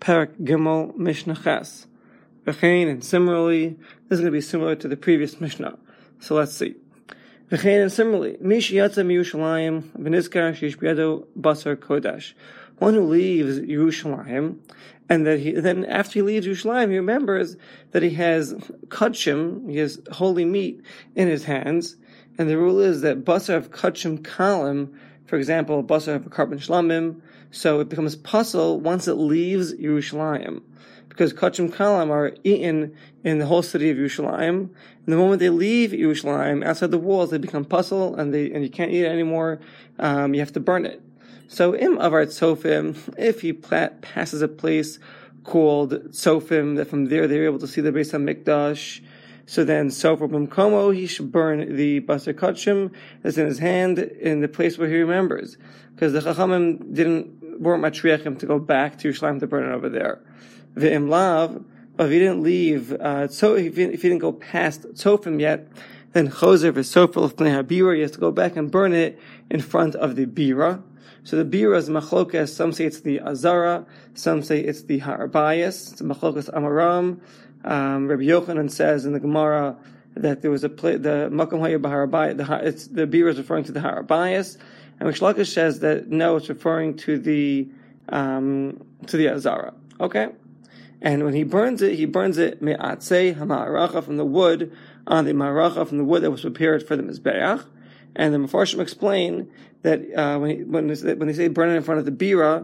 Perak Gimel Mishnah Ches. And similarly, this is going to be similar to the previous Mishnah. So let's see. And similarly, Mish Yatza Yerushalayim V'Nizkar Sheish B'Yado Basar Kodesh. One who leaves Yerushalayim, and that then after he leaves Yerushalayim, he remembers that he has kachim, he has holy meat in his hands, and the rule is that basar of kachim kalim, for example, basar of a carbon shlamim, so it becomes puzzle once it leaves Yerushalayim, because kachim kalim are eaten in the whole city of Yerushalayim, and the moment they leave Yerushalayim, outside the walls, they become puzzle, and you can't eat it anymore, you have to burn it. So, im avar tzofim, if he passes a place called Tzofim, that from there they're able to see the Beis HaMikdash, so then Sofer B'mkomo, he should burn the Basar Kachim that's in his hand in the place where he remembers. Because the Chachamim weren't matriachim to go back to Yerushalayim to burn it over there. V'im lav, but if he didn't leave, if he didn't go past Tzofim yet, then Choser v'Sofer l'fnei HaBira, he has to go back and burn it in front of the Bira. So the Bira is machlokas. Some say it's the Azara, some say it's the Harabayas. It's machlokas Amaram. Rabbi Yochanan says in the Gemara that there was the Makom Hayir B'Harabayas. The Bira is referring to the Harabayas, and Rish Lakish says that no, it's referring to the Azara. Okay, and when he burns it me'atzei hama'aracha, from the wood on the ma'aracha, from the wood that was prepared for the mizbeach. And the Mefarshim explain that when they say burn it in front of the Bira,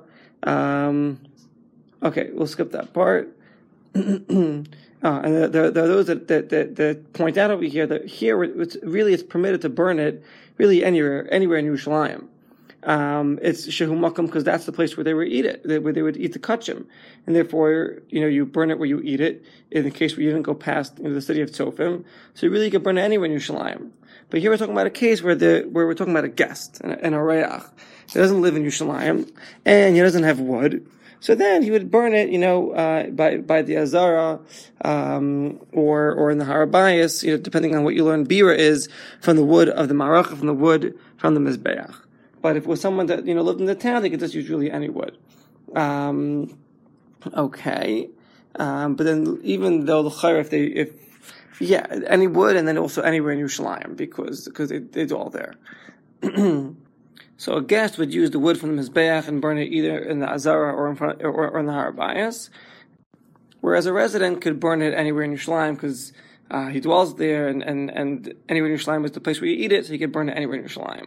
okay, we'll skip that part. And there are those that point out over here that here it's permitted to burn it really anywhere in Yerushalayim. It's Shehu Makam because that's the place where they would eat it, where they would eat the kachim, and therefore you burn it where you eat it. In the case where you didn't go past the city of Tzofim, so you really could burn it anywhere in Yerushalayim. But here we're talking about a case where we're talking about a guest, an areach. He doesn't live in Yerushalayim, and he doesn't have wood. So then he would burn it, by the Azara, or in the Harabayas, depending on what you learn Bira is, from the wood of the Maracha, from the wood from the Mizbeach. But if it was someone that, lived in the town, they could just use really any wood. Okay. But then even though the Chayr, any wood, and then also anywhere in Yerushalayim, because it's all there. So a guest would use the wood from the Mizbeach and burn it either in the Azara or in the Harabayas, whereas a resident could burn it anywhere in Yerushalayim because he dwells there, and anywhere in Yerushalayim is the place where you eat it, so he could burn it anywhere in Yerushalayim.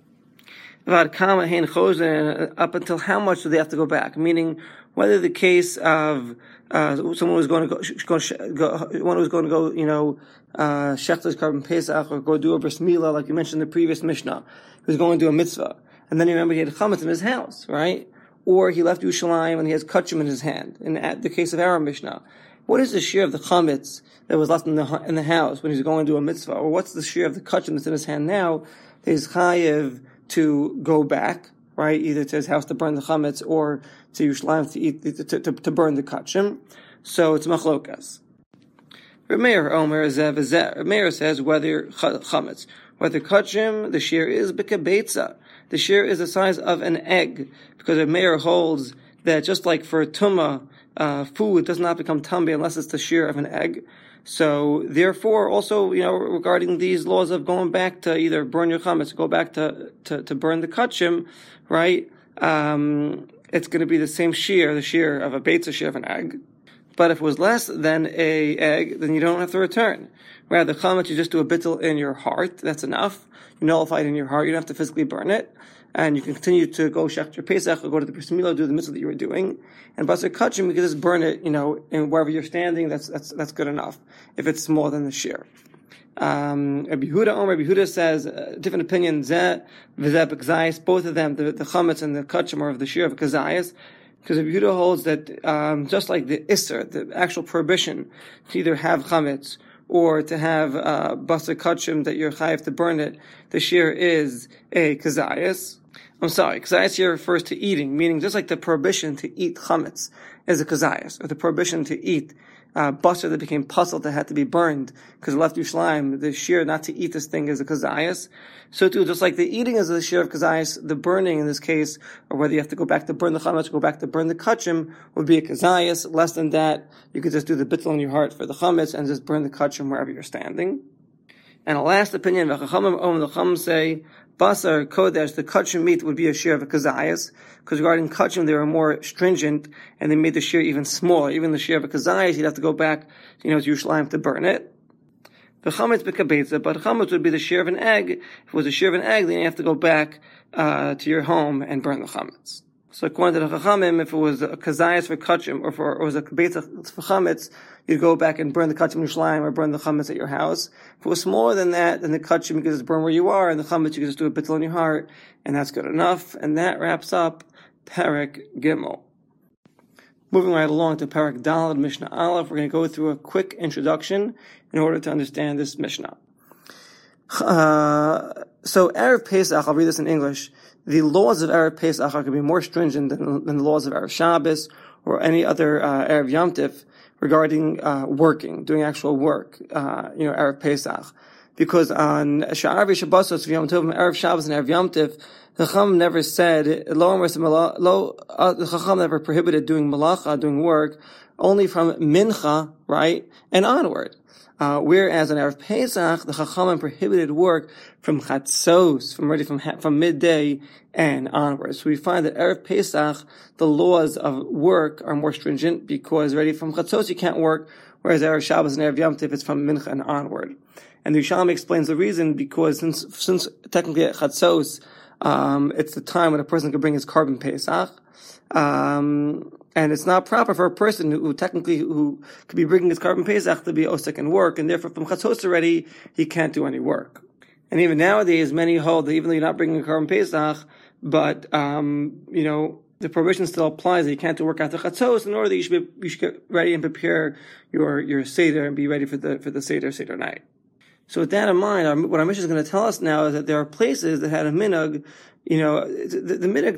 Up until how much do they have to go back? Meaning, whether the case of someone who's going to go, Shechtas Carbon Pesach, or go do a bris milah, like you mentioned in the previous Mishnah, who's going to do a mitzvah, and then you remember he had chametz in his house, right? Or he left Yerushalayim and he has kachim in his hand. In the case of our Mishnah, what is the share of the chametz that was left in the house when he's going to do a mitzvah? Or what's the share of the kachim that's in his hand now that he's chayev to go back, right, either to his house to burn the chametz or to Yerushalayim to burn the kachim? So it's machlokas. Meir says whether chametz, whether kachim, the shear is b'kabetza. The shear is the size of an egg, because Meir holds that just like for tumah, food does not become tambi unless it's the shear of an egg. So therefore, also, regarding these laws of going back to either burn your chametz, go back to burn the kachim, right? It's going to be the same shear, the shear of a beitza, shear of an egg. But if it was less than a egg, then you don't have to return. Rather, the chametz, you just do a bittul in your heart. That's enough. You nullify it in your heart. You don't have to physically burn it. And you can continue to go shech your Pesach or go to the bris milah, do the mitzvah that you were doing. And basar kachim, you can just burn it, in wherever you're standing. That's good enough. If it's more than the shear. Rabbi Yehuda says, different opinion, zeh v'zeh b'kzayis, both of them, the chametz and the kachim are of the shear of kzayis. Because Rabbi Yehuda holds that, just like the Isser, the actual prohibition to either have chametz or to have basar kachim that you're chayav to burn it, the shear is a kazayas. I'm sorry, kazayas here refers to eating, meaning just like the prohibition to eat chametz is a kazayas, or the prohibition to eat basar that became puzzle that had to be burned because it left Yerushalayim, the shear not to eat this thing is a kazayas. So too, just like the eating is a shear of kazayas, the burning in this case, or whether you have to go back to burn the chametz or go back to burn the kachim, would be a kazayas. Less than that, you could just do the bittul in your heart for the chametz and just burn the kachim wherever you're standing. And a last opinion, the chacham say, basar kodesh, the kachim meat would be a shear of a kazayas, because regarding kachim they were more stringent, and they made the shear even smaller. Even the shear of a kazayas, you'd have to go back, to Yerushalayim to burn it. The chametz bekabetza, but chametz would be the shear of an egg. If it was a shear of an egg, then you have to go back to your home and burn the chametz. So according to the chachamim, if it was a kazayas for kachim, or it was a kabetza for chametz, you'd go back and burn the kachim in Yerushalayim or burn the chametz at your house. If it was smaller than that, then the kachim you could just burn where you are, and the chametz you could just do a bittul in your heart, and that's good enough. And that wraps up Perek Gimel. Moving right along to Perek Daled Mishnah Aleph, we're going to go through a quick introduction in order to understand this Mishnah. So Erev Pesach, I'll read this in English. The laws of Erev Pesach are going to be more stringent than the laws of Erev Shabbos or any other Erev Yom Tif regarding working, doing actual work, Erev Pesach. Because on Sha'avi Shabbosos, Yom Tov, Erev Shabbos and Erev Yom Tif, the Chacham never said, the Chacham never prohibited doing malacha, doing work, only from mincha, right, and onward. Whereas on Erev Pesach, the Chachamim prohibited work from chatzos, from midday and onwards. So we find that Erev Pesach, the laws of work are more stringent because already from chatzos you can't work, whereas Erev Shabbos and Erev Yom Tif it's from mincha and onward. And the Yishalmi explains the reason because since technically at chatzos, it's the time when a person can bring his carbon Pesach, and it's not proper for a person who could be bringing his carbon Pesach to be osek and work, and therefore from chatzos already, he can't do any work. And even nowadays, many hold that even though you're not bringing a carbon Pesach, but, the prohibition still applies that you can't do work after chatzos, in order that you should get ready and prepare your Seder and be ready for the Seder night. So with that in mind, what our Mishnah is going to tell us now is that there are places that had a minhag, the minhag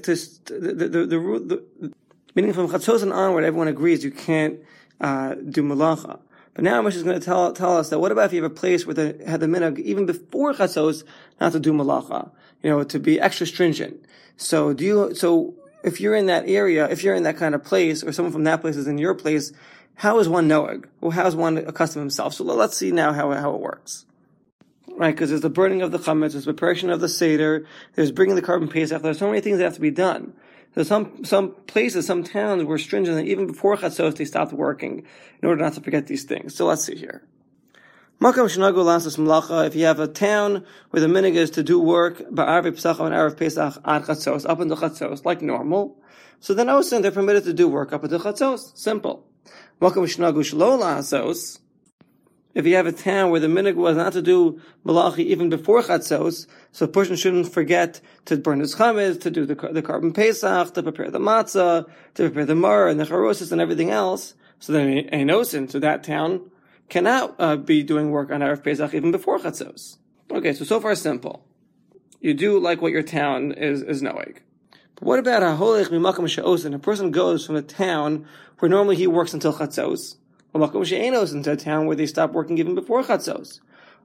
meaning from chatzos and onward, everyone agrees you can't do malacha. But now Mishnah is going to tell us that what about if you have a place where they had the minhag even before chatzos not to do malacha, to be extra stringent. So if you're in that area, if you're in that kind of place, or someone from that place is in your place, how is one noeg? Well, how is one accustomed himself? So let's see now how it works. Right, because there's the burning of the chametz, there's preparation of the seder, there's bringing the carbon pesach. There's so many things that have to be done. So some places, some towns were stringent, and even before chatzos they stopped working in order not to forget these things. So let's see here. Makam shenagu lasas malacha. If you have a town where the minhag is to do work ba'arvei pesach and erev pesach ad chatzos, up until chatzos, like normal, so then also they're permitted to do work up until chatzos. Simple. Makam shenagu shelo lasos. If you have a town where the minhag was not to do malachi even before chatzos, so a person shouldn't forget to burn his chametz, to do the carbon pesach, to prepare the matzah, to prepare the mar and the charosis and everything else. So then a nosin, so that town cannot be doing work on erev pesach even before chatzos. Okay, so far simple. You do like what your town is noeg. But what about a holech mimakam she'osin? A person goes from a town where normally he works until chatzos, into a town where they stop working even before chatzos.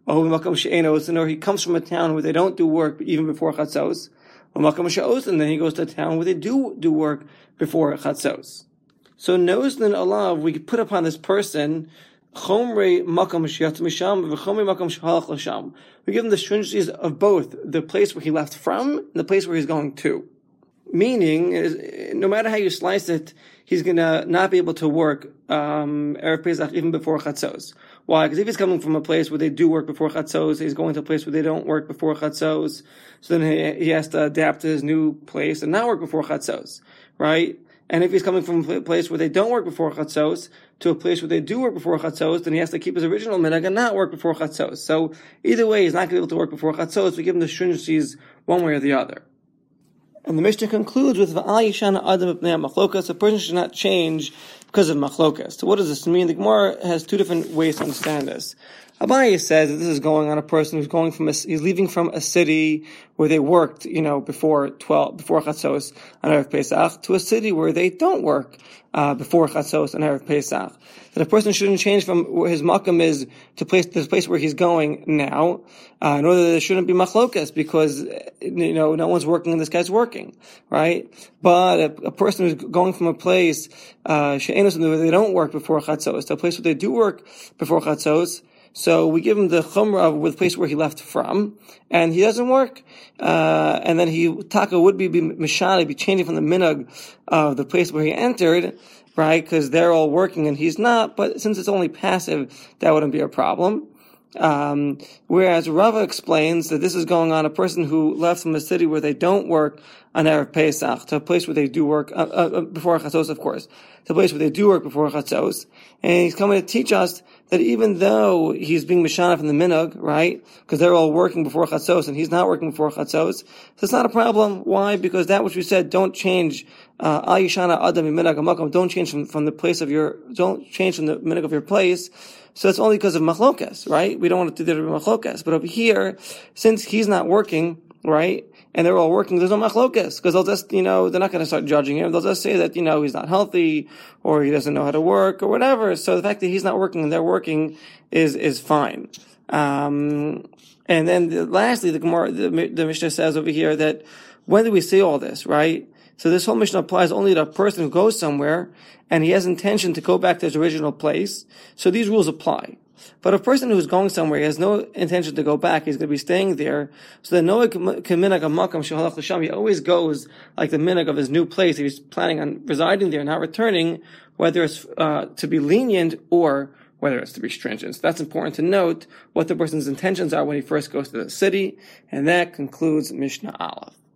Or he comes from a town where they don't do work even before chatzos. Then he goes to a town where they do work before chatzos. So nozlin alav, we put upon this person chomrei makam sheyatz misham v'chomrei makam shehalach l'sham. We give him the stringencies of both the place where he left from and the place where he's going to. Meaning, no matter how you slice it, he's gonna not be able to work erev pesach even before chatzos. Why? Because if he's coming from a place where they do work before chatzos, he's going to a place where they don't work before chatzos. So then he has to adapt to his new place and not work before chatzos, right? And if he's coming from a place where they don't work before chatzos to a place where they do work before chatzos, then he has to keep his original minhag and not work before chatzos. So either way, he's not going to be able to work before chatzos. We give him the stringencies one way or the other. And the Mishnah concludes with V'al yishana adam b'pnei machlokas. A person should not change because of machlokas. So what does this mean? The Gemara has two different ways to understand this. Abaye says that this is going on a person who's he's leaving from a city where they worked, before Chatzos on Erev Pesach, to a city where they don't work before Chatzos on Erev Pesach. That a person shouldn't change from where his makam is to the place where he's going now, in order that there shouldn't be machlokas, because, no one's working and this guy's working, right? But a person who's going from a place, where they don't work before Chatzos to a place where they do work before Chatzos, so we give him the chumrah with the place where he left from, and he doesn't work. And then Taka would be mishali, be changing from the minhag of the place where he entered, right? Because they're all working and he's not. But since it's only passive, that wouldn't be a problem. Whereas Rava explains that this is going on a person who left from a city where they don't work on Erev Pesach to a place where they do work before Chatzos, of course, to a place where they do work before Chatzos, and he's coming to teach us that even though he's being mishana from the minhag, right, because they're all working before Chatzos and he's not working before Chatzos, so it's not a problem. Why? Because that which we said, don't change al yishana adam minhag hamakom, don't change from the minhag of your place. So it's only because of machlokas, right? We don't want to do that with machlokas. But over here, since he's not working, right, and they're all working, there's no machlokas, because they'll just, they're not going to start judging him. They'll just say that, he's not healthy, or he doesn't know how to work, or whatever. So the fact that he's not working and they're working is fine. And then lastly, the Mishnah says over here that when do we say all this, right? So this whole Mishnah applies only to a person who goes somewhere and he has intention to go back to his original place. So these rules apply. But a person who's going somewhere, he has no intention to go back, he's going to be staying there. So the noeg keminag hamakam shehalach l'sham, he always goes like the minhag of his new place. If he's planning on residing there, not returning, whether it's to be lenient or whether it's to be stringent. So that's important to note what the person's intentions are when he first goes to the city. And that concludes Mishnah Aleph.